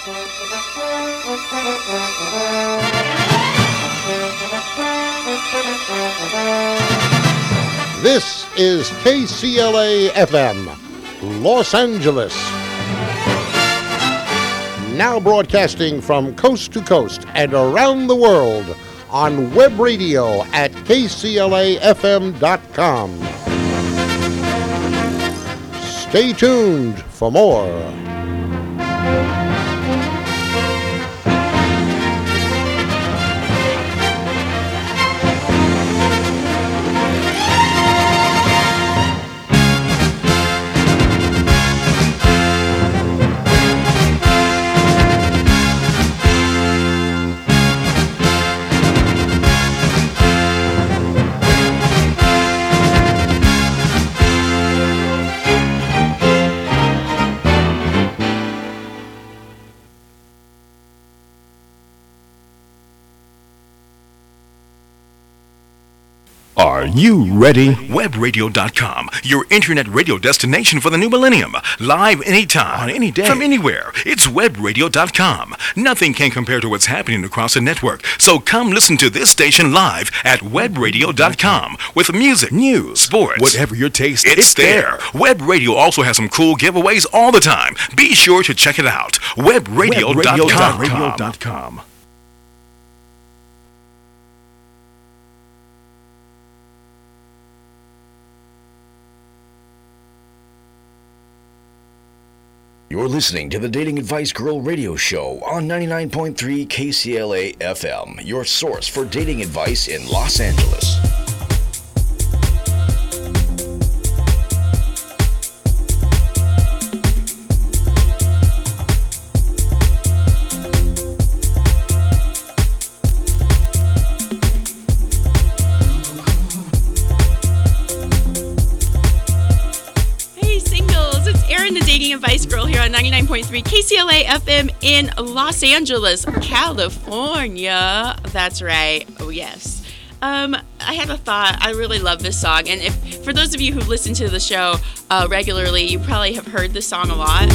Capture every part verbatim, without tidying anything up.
This is K C L A F M, Los Angeles. Now broadcasting from coast to coast and around the world on web radio at K C L A F M dot com. Stay tuned for more. Are you ready? web radio dot com, your internet radio destination for the new millennium. Live anytime, on any day, from anywhere. It's web radio dot com. Nothing can compare to what's happening across the network. So come listen to this station live at web radio dot com with music, news, sports, whatever your taste, it's, it's there. there. Web Radio also has some cool giveaways all the time. Be sure to check it out. web radio dot com. You're listening to the Dating Advice Girl radio show on ninety-nine point three K C L A F M, your source for dating advice in Los Angeles. Advice Girl here on ninety-nine point three K C L A F M in Los Angeles, California. That's right. Oh, yes. Um, I had a thought. I really love this song. And if for those of you who listen to the show uh, regularly, you probably have heard this song a lot.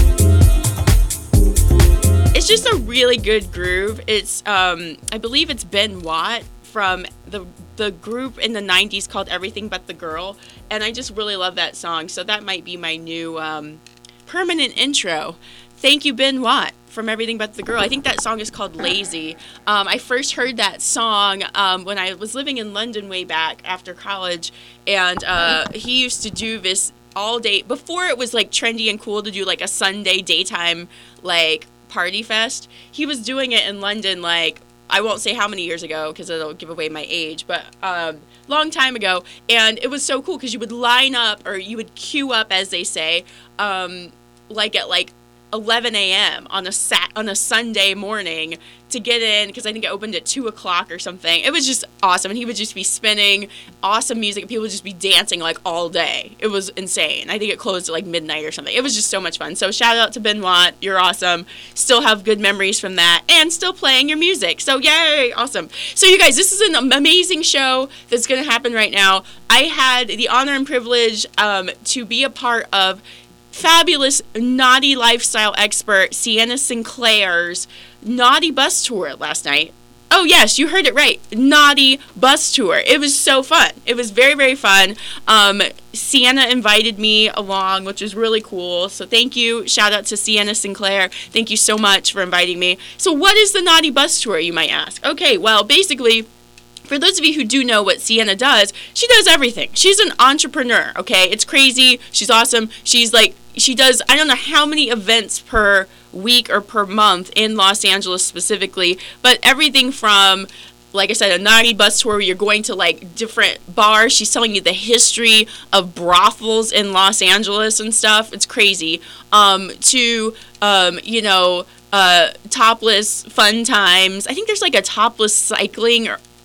It's just a really good groove. It's, um, I believe it's Ben Watt from the the group in the nineties called Everything But the Girl. And I just really love that song. So that might be my new... Um, permanent intro. Thank you, Ben Watt, from Everything But the Girl. I think that song is called Lazy. Um, I first heard that song um, when I was living in London way back after college, and uh, he used to do this all day, before it was like trendy and cool to do like a Sunday daytime like party fest. He was doing it in London like, I won't say how many years ago because it'll give away my age, but um, long time ago. And it was so cool because you would line up, or you would queue up, as they say, um, like at like eleven a.m. on a sat on a Sunday morning to get in, because I think it opened at two o'clock or something. It was just awesome, and he would just be spinning awesome music, and people would just be dancing like all day. It was insane. I think it closed at like midnight or something. It was just so much fun. So shout out to Ben Watt. You're awesome. Still have good memories from that, and still playing your music. So yay, awesome. So you guys, this is an amazing show that's going to happen right now. I had the honor and privilege um, to be a part of fabulous naughty lifestyle expert Sienna Sinclair's naughty bus tour last night. Oh yes, you heard it right. Naughty bus tour. It was so fun. It was very, very fun. Um, Sienna invited me along, which was really cool. So thank you. Shout out to Sienna Sinclair. Thank you so much for inviting me. So what is the naughty bus tour, you might ask? Okay, well, basically, for those of you who do know what Sienna does, she does everything. She's an entrepreneur, okay? It's crazy. She's awesome. She's like, she does, I don't know how many events per week or per month in Los Angeles specifically, but everything from, like I said, a naughty bus tour where you're going to like different bars. She's telling you the history of brothels in Los Angeles and stuff. It's crazy. Um, to, um, you know, uh, topless fun times. I think there's like a topless cycling or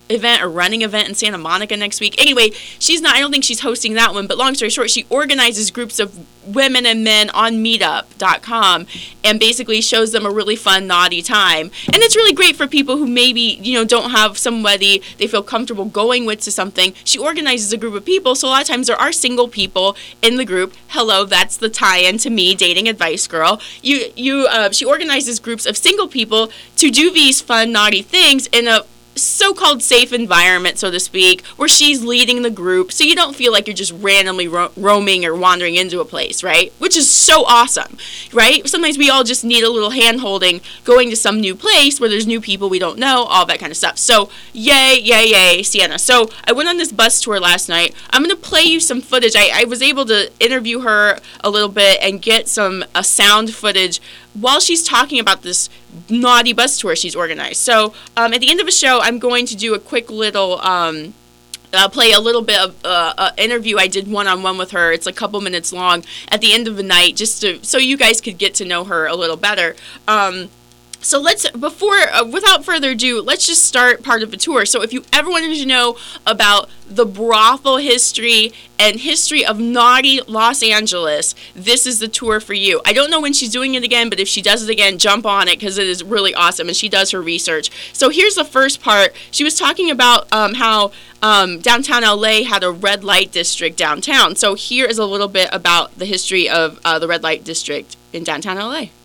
event or running event in Santa Monica next week. Anyway, she's not, I don't think she's hosting that one, but long story short, she organizes groups of women and men on meetup dot com and basically shows them a really fun, naughty time. And it's really great for people who maybe, you know, don't have somebody they feel comfortable going with to something. She organizes a group of people, so a lot of times there are single people in the group. Hello, that's the tie-in to me, Dating Advice Girl. You, you, uh, she organizes groups of single people to do these fun, naughty things in a so-called safe environment, so to speak, where she's leading the group, so you don't feel like you're just randomly ro- roaming or wandering into a place, right? Which is so awesome, right? Sometimes we all just need a little hand-holding going to some new place where there's new people we don't know, all that kind of stuff. So, yay, yay, yay, Sienna. So, I went on this bus tour last night. I'm going to play you some footage. I, I was able to interview her a little bit and get some uh, sound footage while she's talking about this naughty bus tour she's organized. So um, at the end of the show, I'm going to do a quick little, um, I'll play a little bit of uh, uh, interview I did one-on-one with her. It's a couple minutes long at the end of the night, just to so you guys could get to know her a little better. Um, So let's, before, uh, without further ado, let's just start part of the tour. So if you ever wanted to know about the brothel history and history of naughty Los Angeles, this is the tour for you. I don't know when she's doing it again, but if she does it again, jump on it because it is really awesome, and she does her research. So here's the first part. She was talking about um, how um, downtown L A had a red light district downtown. So here is a little bit about the history of uh, the red light district in downtown L A.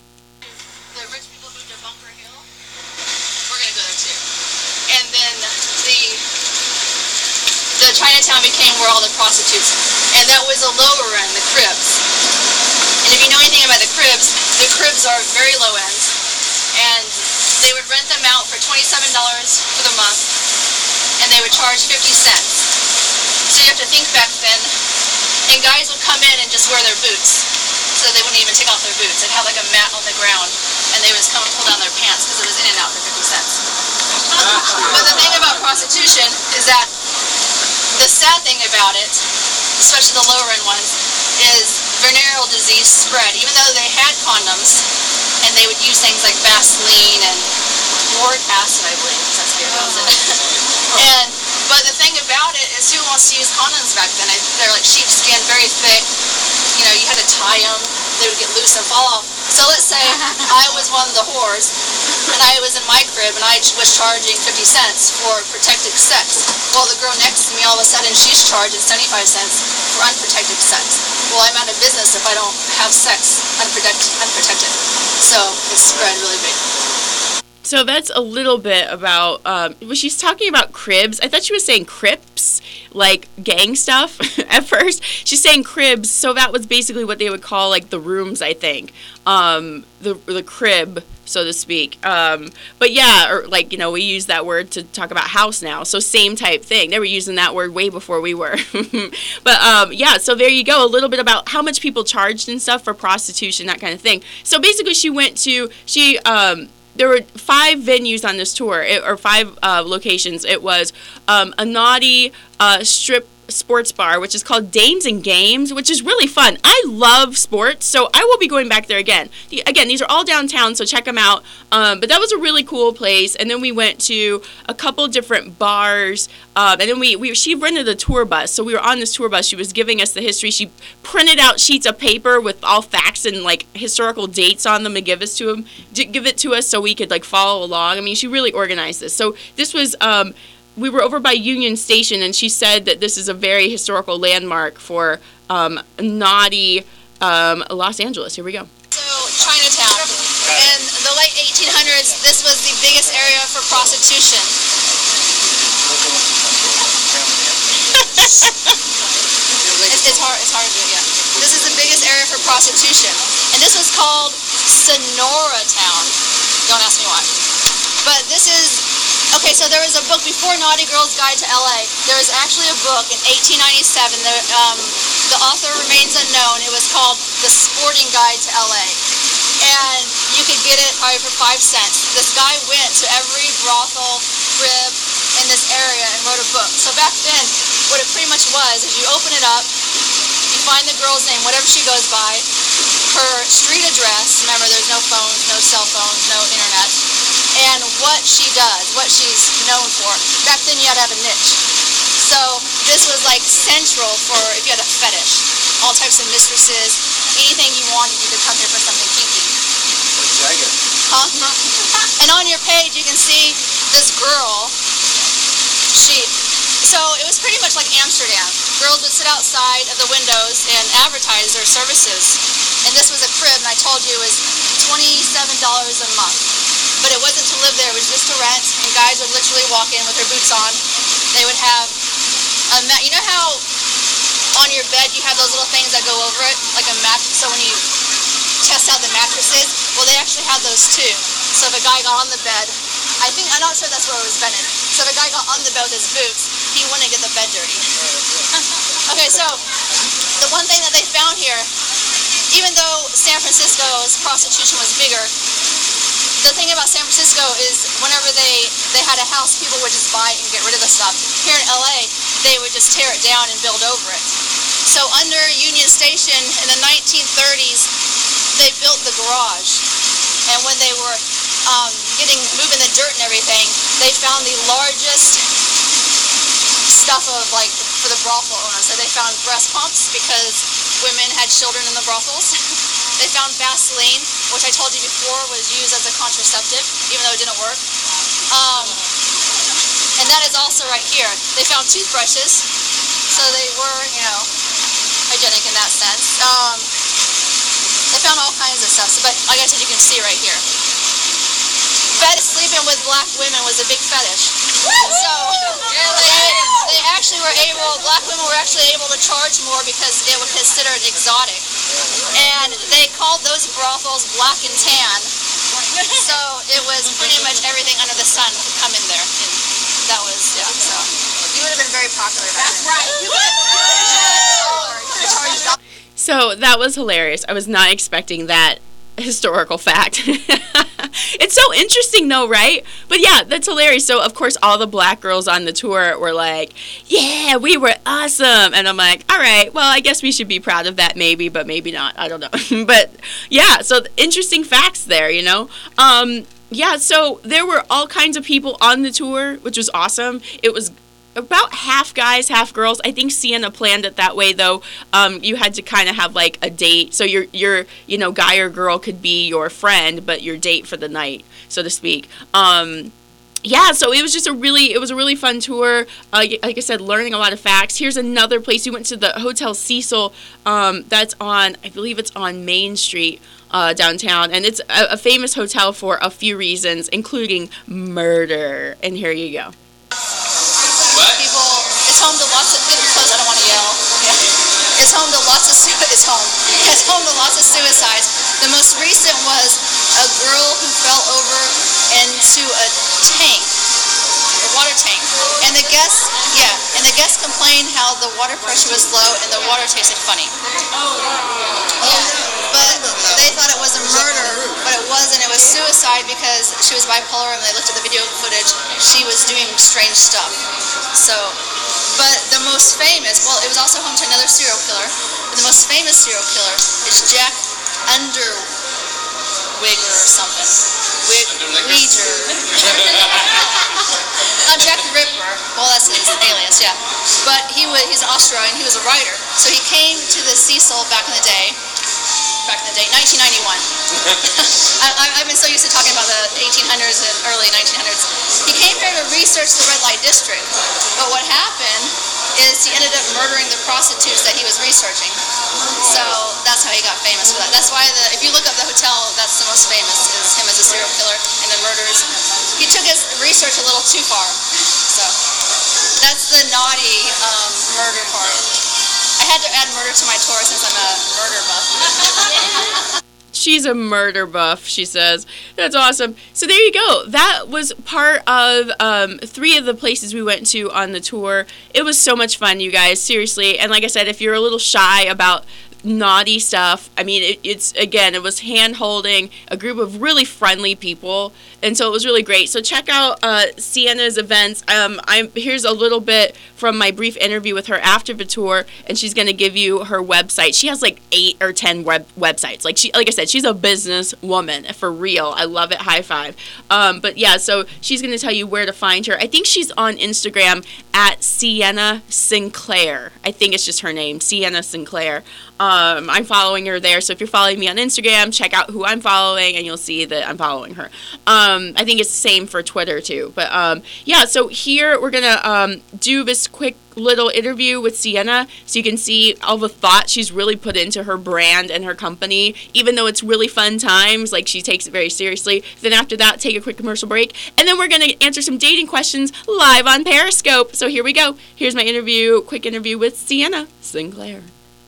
Chinatown became where all the prostitutes, and that was a lower end, the cribs. And if you know anything about the cribs, the cribs are very low end, and they would rent them out for twenty-seven dollars for the month, and they would charge fifty cents. So you have to think back then, and guys would come in and just wear their boots, so they wouldn't even take off their boots. They'd have like a mat on the ground, and they would just come and pull down their pants because it was in and out for fifty cents. But the thing about prostitution is that the sad thing about it, especially the lower end ones, is venereal disease spread. Even though they had condoms, and they would use things like Vaseline and boric acid, I believe, that's how you pronounce it. and but the thing about it is, who wants to use condoms back then? They're like sheepskin, very thick. You know, you had to tie them. They would get loose and fall off. So let's say I was one of the whores, and I was in my crib, and I was charging fifty cents for protected sex. Well, the girl next to me, all of a sudden, she's charging seventy-five cents for unprotected sex. Well, I'm out of business if I don't have sex unprotected. unprotected. So it's spread really big. So that's a little bit about, um, well, she's talking about cribs. I thought she was saying Crips, like gang stuff at first. She's saying cribs, so that was basically what they would call, like, the rooms, I think. Um, the the crib, so to speak. Um, but yeah, or like, you know, we use that word to talk about house now. So same type thing. They were using that word way before we were. But um, yeah, so there you go. A little bit about how much people charged and stuff for prostitution, that kind of thing. So basically she went to, she, um, there were five venues on this tour, it, or five uh, locations. It was um, a naughty uh, strip sports bar, which is called Dames and Games, which is really fun. I love sports, so I will be going back there again. The, again, these are all downtown, so check them out. Um, but that was a really cool place. And then we went to a couple different bars, um, and then we, we she rented a tour bus, so we were on this tour bus. She was giving us the history. She printed out sheets of paper with all facts and like historical dates on them to give us to them, give it to us so we could like follow along. I mean, she really organized this. So this was. Um, We were over by Union Station, and she said that this is a very historical landmark for um, naughty um, Los Angeles. Here we go. So, Chinatown. In the late eighteen hundreds, this was the biggest area for prostitution. it's, it's hard, it's hard to do, yeah. This is the biggest area for prostitution. And this was called Sonora Town. Don't ask me why. But this is... Okay, so there was a book before Naughty Girl's Guide to L A. There was actually a book in eighteen ninety-seven. The, um, the author remains unknown. It was called The Sporting Guide to L A. And you could get it probably for five cents. This guy went to every brothel, crib in this area and wrote a book. So back then, what it pretty much was is you open it up, you find the girl's name, whatever she goes by, her street address. Remember, there's no phones, no cell phones, no internet. and what she does, what she's known for. Back then you had to have a niche. So this was like central for if you had a fetish. All types of mistresses, anything you wanted, you could come here for something kinky. Huh? And on your page you can see this girl. She, so it was pretty much like Amsterdam. Girls would sit outside of the windows and advertise their services. And this was a crib, and I told you it was twenty-seven dollars a month. But it wasn't to live there, it was just to rent, and guys would literally walk in with their boots on. They would have a mat. You know how on your bed you have those little things that go over it, like a mat, so when you test out the mattresses, well, they actually had those too. So if a guy got on the bed, I think, I'm not sure that's where it was invented. So if a guy got on the bed with his boots, he wouldn't get the bed dirty. Okay, so the one thing that they found here, even though San Francisco's prostitution was bigger, the thing about San Francisco is whenever they, they had a house, people would just buy it and get rid of the stuff. Here in L A, they would just tear it down and build over it. So under Union Station in the nineteen thirties, they built the garage. And when they were um, getting moving the dirt and everything, they found the largest stuff of like for the brothel owners. So they found breast pumps because women had children in the brothels. They found Vaseline, which I told you before was used as a contraceptive, even though it didn't work. Um, and that is also right here. They found toothbrushes, so they were, you know, hygienic in that sense. Um, they found all kinds of stuff, so, but like I said, you can see right here. Fetish sleeping with black women was a big fetish. So they, they actually were able, black women were actually able to charge more because it was considered exotic. And they called those brothels black and tan. So it was pretty much everything under the sun could come in there. And that was, yeah, so. You would have been very popular back then. That's right. You could have charged dollars. So that was hilarious. I was not expecting that historical fact. It's so interesting though, right? But yeah, that's hilarious. So of course all the black girls on the tour were like, yeah, we were awesome. And I'm like, all right, well, I guess we should be proud of that maybe, but maybe not. I don't know. But yeah, so interesting facts there, you know? Um, yeah, so there were all kinds of people on the tour, which was awesome. It was about half guys, half girls. I think Sienna planned it that way, though. Um, you had to kind of have like a date, so your your you know guy or girl could be your friend, but your date for the night, so to speak. Um, yeah, so it was just a really it was a really fun tour. Uh, like I said, learning a lot of facts. Here's another place. We went to the Hotel Cecil. Um, that's on, I believe it's on Main Street. Uh, downtown, and it's a, a famous hotel for a few reasons, including murder. And here you go. People, it's home to lots of, close, I don't want to yell. Yeah. It's home to lots of, it's home. It's home to lots of suicides. The most recent was a girl who fell over into a tank, a water tank. And the guests, yeah, and the guests complained how the water pressure was low and the water tasted funny. Yeah. But they thought it was a murder, but it wasn't. It was suicide because she was bipolar, and when they looked at the video footage, she was doing strange stuff. So, but the most famous, well, it was also home to another serial killer, but the most famous serial killer is Jack Underwigger or something. Weeger. Not Jack the Ripper. Well, that's his alias, yeah. But he was, he's Australian, he was a writer. So he came to the Cecil back in the day, back in the day, nineteen ninety-one. I, I've been so used to talking about the eighteen hundreds and early nineteen hundreds. He came here to research the red light district, but what happened is he ended up murdering the prostitutes that he was researching. So that's how he got famous for that. That's why the, if you look up the hotel, that's the most famous, is him as a serial killer and the murders. He took his research a little too far. So that's the naughty um, murder part. I had to add murder to my tour since I'm a murder buff. She's a murder buff, she says. That's awesome. So there you go. That was part of um, three of the places we went to on the tour. It was so much fun, you guys, seriously. And like I said, if you're a little shy about naughty stuff, I mean, it, it's, again, it was hand-holding, a group of really friendly people. and so it was really great. So check out uh, Sienna's events. Um, I'm here's a little bit from my brief interview with her after the tour, and she's going to give you her website. She has like eight or ten web websites. Like she, like I said, she's a business woman for real. I love it. High five. Um, but yeah, so she's going to tell you where to find her. I think she's on Instagram at Sienna Sinclair. I think it's just her name, Sienna Sinclair. Um, I'm following her there, so if you're following me on Instagram, check out who I'm following, and you'll see that I'm following her. Um, I think it's the same for Twitter, too. But, um, yeah, so here we're going to um, do this quick little interview with Sienna so you can see all the thought she's really put into her brand and her company, even though it's really fun times. Like, she takes it very seriously. Then after that, take a quick commercial break, and then we're going to answer some dating questions live on Periscope. So here we go. Here's my interview, quick interview with Sienna Sinclair.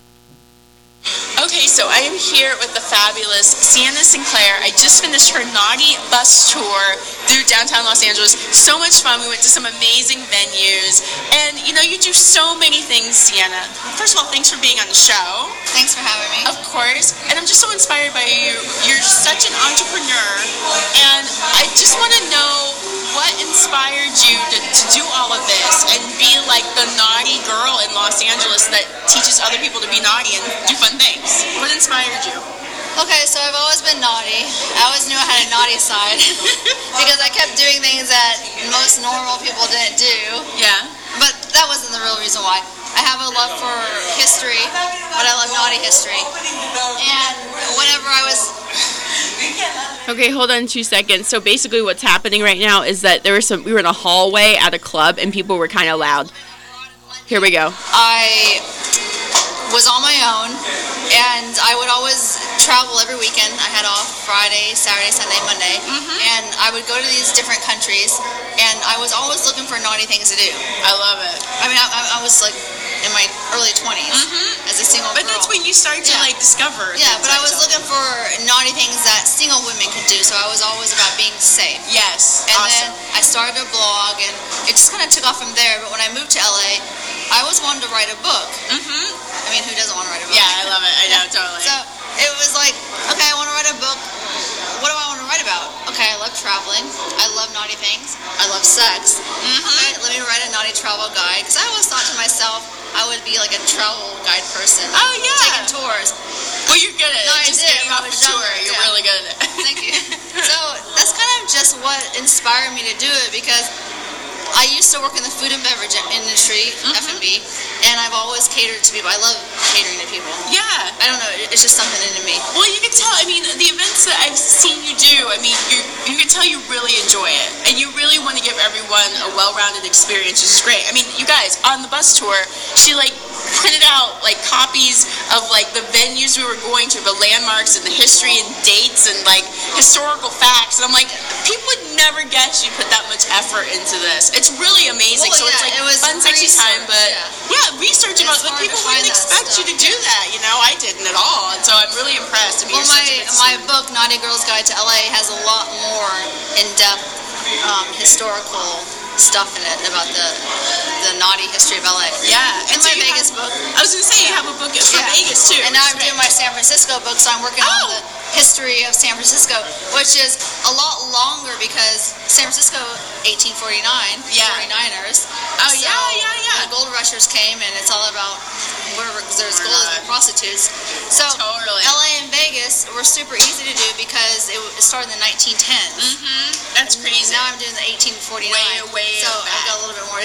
Okay, so I am here with the fabulous Sienna Sinclair. I just finished her Naughty Bus tour through downtown Los Angeles. So much fun. We went to some amazing venues. And, you know, you do so many things, Sienna. First of all, thanks for being on the show. Thanks for having me. Of course. And I'm just so inspired by you. You're such an entrepreneur. And I just want to know what inspired you to, to do all of this and be like the naughty girl in Los Angeles that teaches other people to be naughty and do fun things? What inspired you? Okay, so I've always been naughty. I always knew I had a naughty side because I kept doing things that most normal people didn't do. Yeah. But that wasn't the real reason why. I have a love for history, but I love naughty history. And whenever I was... Okay, hold on two seconds. So basically what's happening right now is that there was some, we were in a hallway at a club and people were kind of loud. Here we go. I was on my own, and I would always travel every weekend. I had off Friday, Saturday, Sunday, Monday, mm-hmm. and I would go to these different countries, and I was always looking for naughty things to do. I love it. I mean, I, I was like in my early twenties mm-hmm. as a single but girl. But that's when you start to yeah. like discover. Yeah, but I was yourself. looking for naughty things that single women could do, so I was always about being safe. Yes, and awesome. then I started a blog, and it just kind of took off from there. But when I moved to L A, I always wanted to write a book. Mm-hmm. I mean, who doesn't want to write a book? Yeah, I love it. I know, totally. So it was like, okay, I want to write a book. What do I want to write about? Okay, I love traveling. I love naughty things. I love sex. Mm-hmm. Okay, let me write a naughty travel guide. Because I always thought to myself, I would be like a travel guide person. Oh, yeah. Taking tours. Well, you're good at it. No, I just did. getting off a tour. You're yeah. really good at it. Thank you. So that's kind of just what inspired me to do it, because I used to work in the food and beverage industry, mm-hmm. F and B, and I've always catered to people. I love catering to people. Yeah. I don't know. It's just something into me. Well, you can tell. I mean, the events that I've seen you do, I mean, you you can tell you really enjoy it. And you really want to give everyone a well-rounded experience, which is great. I mean, you guys, on the bus tour, she, like, printed out, like, copies of, like, the venues we were going to, the landmarks and the history and dates and, like, historical facts. And I'm like, people would never guess you put that much effort into this. It's really amazing. Well, so yeah, it's like it was fun, sexy research, time, but yeah, yeah research about but people wouldn't expect stuff. you to do that. You know, I didn't at all, and so I'm really impressed. I mean, well, my my student. book, Naughty Girl's Guide to L A, has a lot more in-depth um, historical stuff in it about the the naughty history of L A. Yeah, and so my Vegas have, book. I was gonna say yeah. you have a book for yeah. Vegas too. And now I'm doing my San Francisco book, so I'm working oh. on the history of San Francisco, which is a lot longer because San Francisco, eighteen forty-nine, yeah. forty-niners. Oh so yeah, yeah, yeah. The gold rushers came, and it's all about wherever there's oh, gold and prostitutes. So totally. L A and Vegas were super easy to do because it started in the nineteen tens. Mm-hmm. That's crazy. Now I'm doing the eighteen forty-nine. Way, way So back. I've got a little bit more.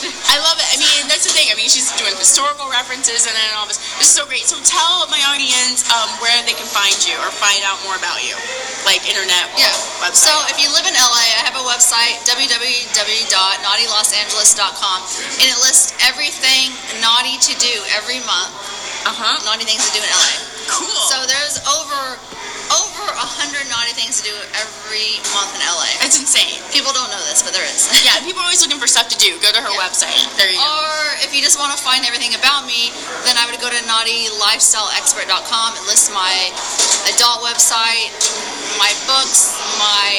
I love it. I mean, that's the thing. I mean, she's doing historical references and then all this. This is so great. So tell my audience um, where they can find you or find out more about you, like internet or yeah. website. So if you live in L A, I have a website, w w w dot naughty los angeles dot com, and it lists everything naughty to do every month. Uh-huh. Naughty things to do in L A. Cool. So there's over over a hundred naughty things to do every month in L A. It's insane. People don't know this, but there is. Yeah, people are always looking for stuff to do. Go to her yeah. website. There you go. Or if you just want to find everything about me, then I would go to naughty lifestyle expert dot com. It lists my adult website, my books, my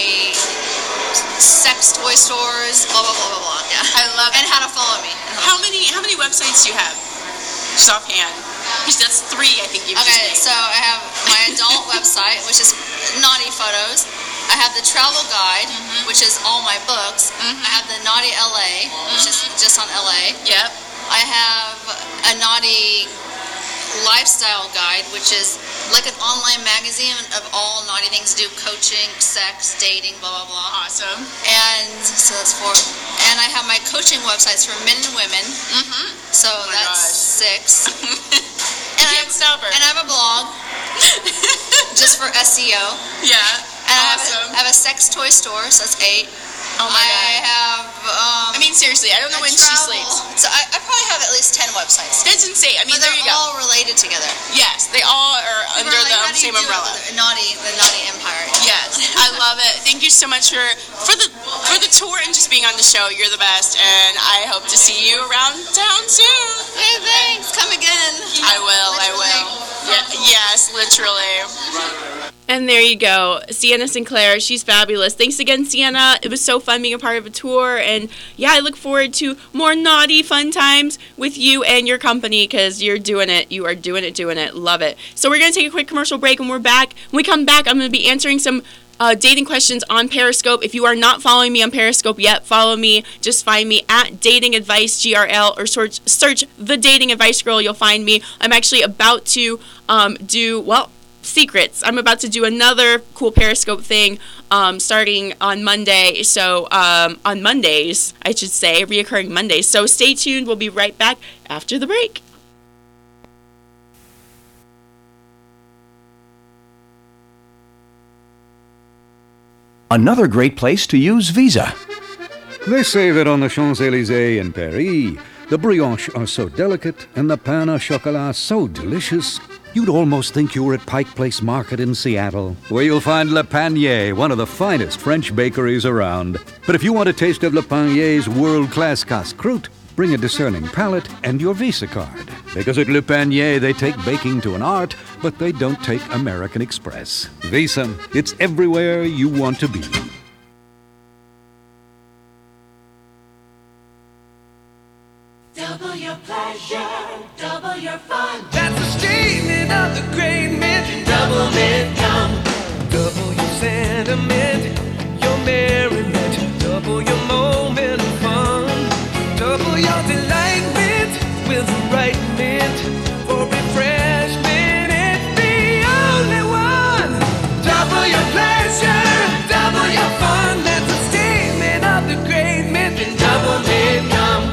sex toy stores, blah blah blah blah blah. Yeah. I love and it. how to follow me. How many how many websites do you have? Just offhand. Because that's three, I think you've okay, just so I have my adult website, which is Naughty Photos. I have the travel guide, Mhm. which is all my books. Mhm. I have the Naughty L A, which is just on L A. Yep. I have a Naughty lifestyle guide, which is like an online magazine of all naughty things to do, coaching, sex, dating, blah, blah, blah. Awesome. And so that's four. And I have my coaching websites for men and women. Mm-hmm. So my that's gosh. six. and, I Can't have, stop her. and I have a blog just for S E O. Yeah. And I have, Awesome. a, I have a sex toy store, so that's eight. Oh my I god. have. Um, I mean, seriously, I don't know a when she travel- sleeps. So I, I probably have at least ten websites. That's insane. I mean, But there they're you go. all related together. Yes, they all are under We're like, the how do you same do it umbrella. with the Naughty, the naughty empire. Yes, I love it. Thank you so much for for the for the tour and just being on the show. You're the best, and I hope to see you around town soon. Hey, thanks. Come again. I will. I will. Yeah, yes, literally. And there you go, Sienna Sinclair. She's fabulous. Thanks again, Sienna. It was so fun being a part of a tour. And yeah, I look forward to more naughty fun times with you and your company because you're doing it. You are doing it, doing it. Love it. So we're going to take a quick commercial break and we're back. When we come back, I'm going to be answering some uh, dating questions on Periscope. If you are not following me on Periscope yet, follow me. Just find me at Dating Advice G R L or search, search The Dating Advice Girl. You'll find me. I'm actually about to um, do, well, secrets. I'm about to do another cool Periscope thing um, starting on Monday. So um, on Mondays, I should say, reoccurring Mondays. So stay tuned. We'll be right back after the break. Another great place to use Visa. They say that on the Champs-Élysées in Paris, the brioches are so delicate and the pain au chocolat so delicious, you'd almost think you were at Pike Place Market in Seattle, where you'll find Le Panier, one of the finest French bakeries around. But if you want a taste of Le Panier's world-class casse-croûte, bring a discerning palate and your Visa card. Because at Le Panier, they take baking to an art, but they don't take American Express. Visa, it's everywhere you want to be. Double your pleasure, double your fun. That's the statement of the great men. Double income. Double your sentiment, your merriment. Double your moment of fun. Double your delightment with the right mint. For refreshment, it's the only one. Double your pleasure, double your fun. That's the statement of the great men. Double income.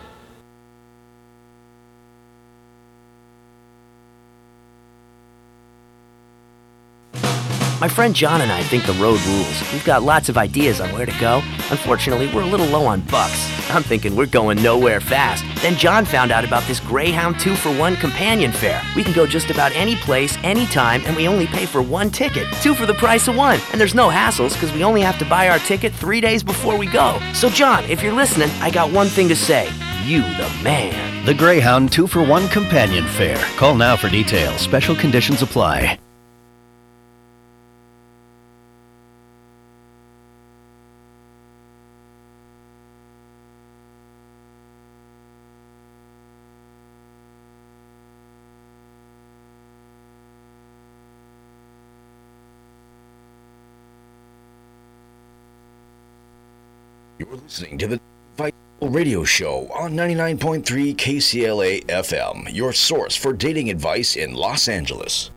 My friend John and I think the road rules. We've got lots of ideas on where to go. Unfortunately, we're a little low on bucks. I'm thinking we're going nowhere fast. Then John found out about this Greyhound two for one companion fare. We can go just about any place, anytime, and we only pay for one ticket. Two for the price of one. And there's no hassles because we only have to buy our ticket three days before we go. So John, if you're listening, I got one thing to say. You the man. The Greyhound two for one companion fare. Call now for details. Special conditions apply. You're listening to the Vital Radio Show on ninety-nine point three K C L A F M, your source for dating advice in Los Angeles.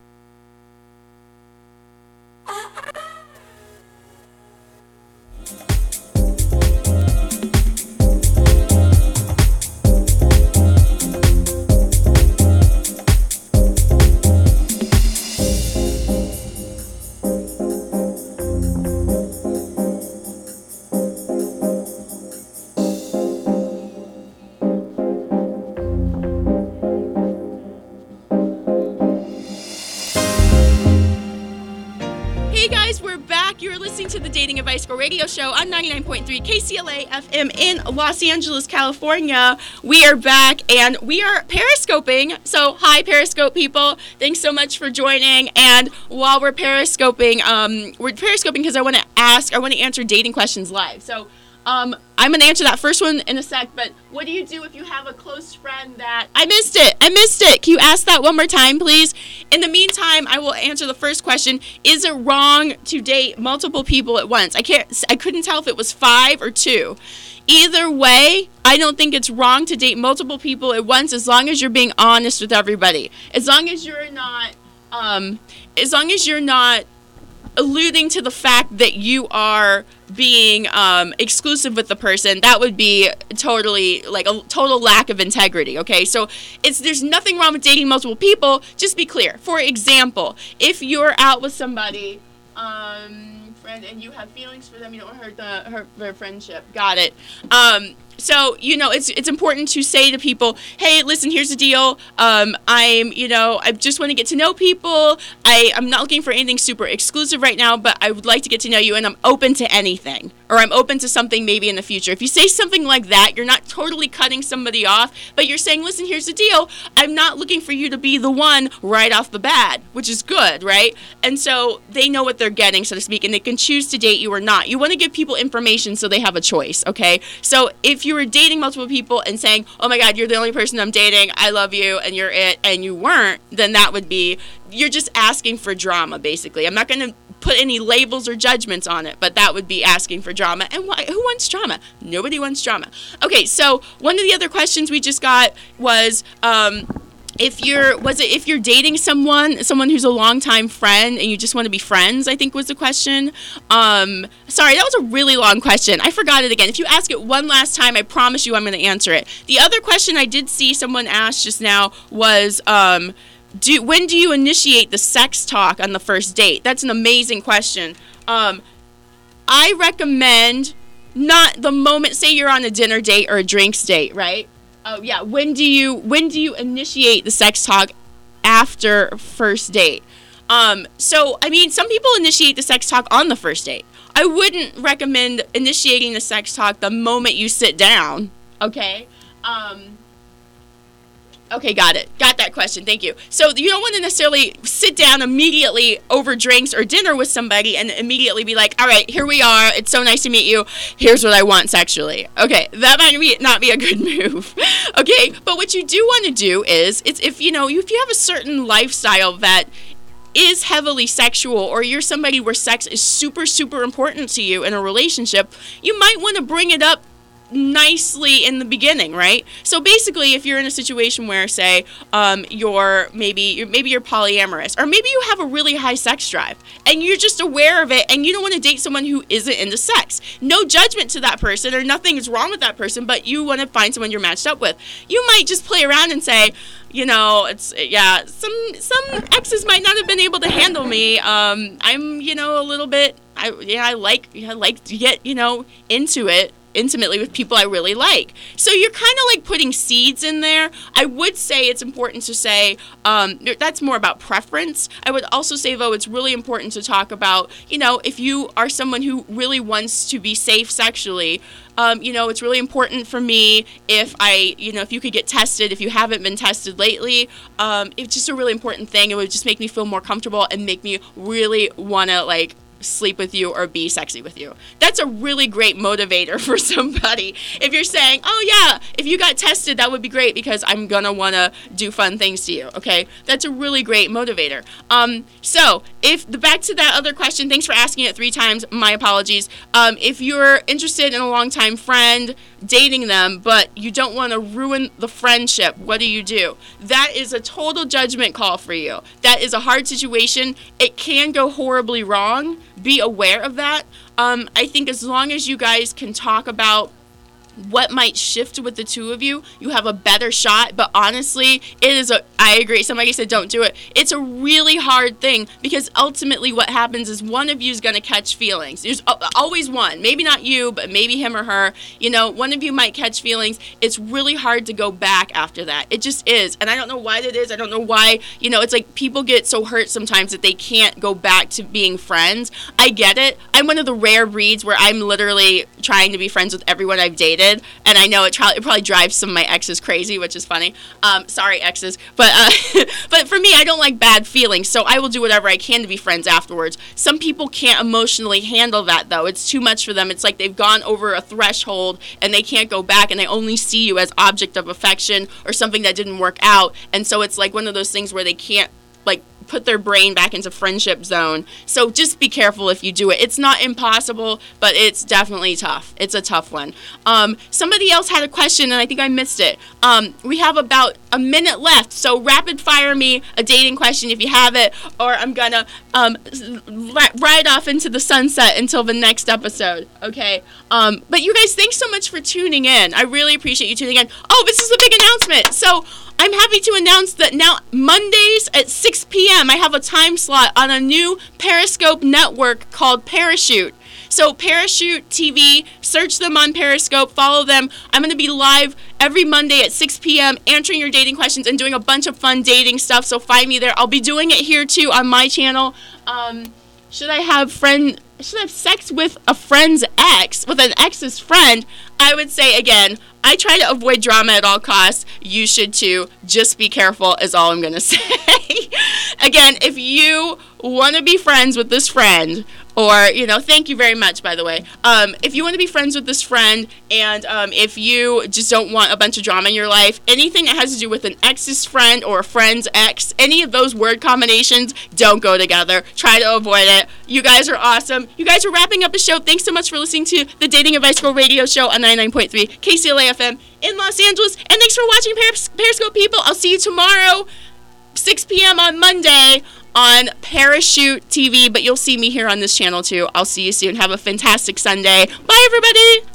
To the Dating Advice Girl radio show on ninety-nine point three K C L A F M in Los Angeles, California. We are back and we are periscoping. So hi Periscope people, thanks so much for joining. And while we're periscoping, um, we're periscoping because I want to ask, I want to answer dating questions live. So Um, I'm going to answer that first one in a sec, but what do you do if you have a close friend that... I missed it. I missed it. Can you ask that one more time, please? In the meantime, I will answer the first question. Is it wrong to date multiple people at once? I can't. I couldn't tell if it was five or two. Either way, I don't think it's wrong to date multiple people at once as long as you're being honest with everybody. As long as you're not... Um, as long as you're not alluding to the fact that you are being um, exclusive with the person, that would be totally like a total lack of integrity. Okay, so it's there's nothing wrong with dating multiple people. Just be clear. For example, if you're out with somebody, um, friend, and you have feelings for them, you don't hurt the hurt their friendship. Got it. Um, So, you know, it's it's important to say to people, hey, listen, here's the deal. Um, I'm, you know, I just want to get to know people. I, I'm not looking for anything super exclusive right now, but I would like to get to know you, and I'm open to anything. Or I'm open to something maybe in the future. If you say something like that, you're not totally cutting somebody off, but you're saying, listen, here's the deal. I'm not looking for you to be the one right off the bat, which is good, right? And so they know what they're getting, so to speak, and they can choose to date you or not. You want to give people information so they have a choice, okay? So if you were dating multiple people and saying, oh my God, you're the only person I'm dating, I love you, and you're it, and you weren't, then that would be, you're just asking for drama, basically. I'm not going to put any labels or judgments on it, but that would be asking for drama. And why? Who wants drama? Nobody wants drama. Okay, so one of the other questions we just got was, um, if you're was it if you're dating someone someone who's a longtime friend and you just want to be friends, I think was the question. Um, sorry, that was a really long question. I forgot it again. If you ask it one last time, I promise you I'm going to answer it. The other question I did see someone ask just now was, um, do when do you initiate the sex talk on the first date? That's an amazing question. Um, I recommend not the moment, say you're on a dinner date or a drinks date, right? Oh yeah. When do you when do you initiate the sex talk after first date? Um, so I mean, some people initiate the sex talk on the first date. I wouldn't recommend initiating the sex talk the moment you sit down. Okay. Um, okay, got it. Got that question. Thank you. So you don't want to necessarily sit down immediately over drinks or dinner with somebody and immediately be like, all right, here we are. It's so nice to meet you. Here's what I want sexually. Okay, that might be, not be a good move. Okay, but what you do want to do is, it's if you know, if you have a certain lifestyle that is heavily sexual, or you're somebody where sex is super, super important to you in a relationship, you might want to bring it up nicely in the beginning, right? So basically, if you're in a situation where, say, um, you're maybe you're, maybe you're polyamorous, or maybe you have a really high sex drive, and you're just aware of it, and you don't want to date someone who isn't into sex. No judgment to that person, or nothing is wrong with that person, but you want to find someone you're matched up with. You might just play around and say, you know, it's yeah, some some exes might not have been able to handle me. Um, I'm, you know, a little bit. I yeah, I like I like to get, you know, into it intimately with people I really like. So you're kind of like putting seeds in there. I would say it's important to say, um, that's more about preference. I would also say, though, it's really important to talk about, you know, if you are someone who really wants to be safe sexually, um, you know, it's really important for me if I, you know, if you could get tested, if you haven't been tested lately, um, it's just a really important thing. It would just make me feel more comfortable and make me really want to, like, sleep with you or be sexy with you. That's a really great motivator for somebody. If you're saying, oh yeah, if you got tested, that would be great because I'm gonna wanna do fun things to you, okay? That's a really great motivator. Um, so, if, the back to that other question, thanks for asking it three times, my apologies. Um, if you're interested in a longtime friend, dating them, but you don't wanna ruin the friendship, what do you do? That is a total judgment call for you. That is a hard situation. It can go horribly wrong. Be aware of that. Um, I think as long as you guys can talk about what might shift with the two of you, you have a better shot. But honestly, it is a, I agree, somebody said don't do it. It's a really hard thing because ultimately what happens is one of you is going to catch feelings. There's always one, maybe not you, but maybe him or her. You know, one of you might catch feelings. It's really hard to go back after that. It just is. And I don't know why that is. I don't know why, you know, it's like people get so hurt sometimes that they can't go back to being friends. I get it. I'm one of the rare breeds where I'm literally trying to be friends with everyone I've dated. And I know it, try, it probably drives some of my exes crazy, which is funny. Um, sorry, exes. But uh, but for me, I I don't like bad feelings, so I will do whatever I can to be friends afterwards. Some people can't emotionally handle that, though. It's too much for them. It's like they've gone over a threshold and they can't go back, and they only see you as object of affection or something that didn't work out. And so it's like one of those things where they can't like put their brain back into friendship zone. So just be careful if you do it. It's not impossible, but it's definitely tough. It's a tough one. Um, somebody else had a question, and I think I missed it. Um, we have about a minute left, so rapid fire me a dating question if you have it, or I'm gonna um, ride off into the sunset until the next episode. Okay. Um, but you guys, thanks so much for tuning in. I really appreciate you tuning in. Oh, this is a big announcement. So I'm happy to announce that now Mondays at six p.m. I have a time slot on a new Periscope network called Parachute. So Parachute T V, search them on Periscope, follow them. I'm going to be live every Monday at six p.m. answering your dating questions and doing a bunch of fun dating stuff, so find me there. I'll be doing it here too on my channel. Um, should I have friend... Should I have sex with a friend's ex, with an ex's friend? I would say, again, I try to avoid drama at all costs. You should too. Just be careful is all I'm going to say. Again, if you want to be friends with this friend, or, you know, thank you very much, by the way. Um, if you want to be friends with this friend, and um, if you just don't want a bunch of drama in your life, anything that has to do with an ex's friend or a friend's ex, any of those word combinations don't go together. Try to avoid it. You guys are awesome. You guys are wrapping up the show. Thanks so much for listening to the Dating Advice Girl radio show on ninety-nine point three K C L A F M in Los Angeles. And thanks for watching, Peris- Periscope people. I'll see you tomorrow, six p.m. on Monday on Parachute T V, but you'll see me here on this channel too. I'll see you soon. Have a fantastic Sunday. Bye, everybody.